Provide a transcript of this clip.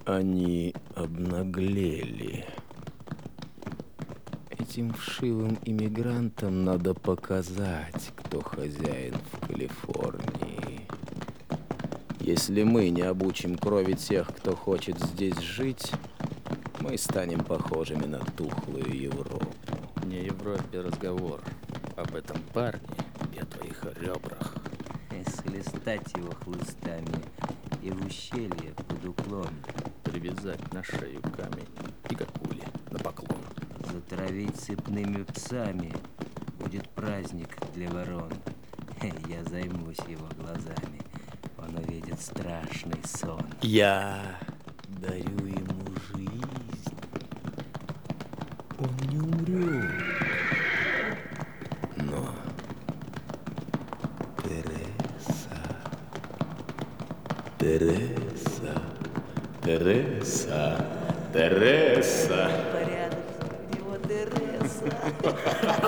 Они обнаглели. Этим вшивым иммигрантам надо показать, кто хозяин в Калифорнии. Если мы не обучим крови тех, кто хочет здесь жить, мы станем похожими на тухлую Европу. Не о Европе разговор. Об этом парне и о твоих ребрах. Схлестать его хлыстами и в ущелье под уклон. Привязать на шею камень и как пули на поклон. Затравить цепными псами. Будет праздник для ворон. Я займусь его глазами. Он увидит страшный сон. Я дарю ему жизнь. Он не умрет. Но Тереса. Порядок, у него Тереса.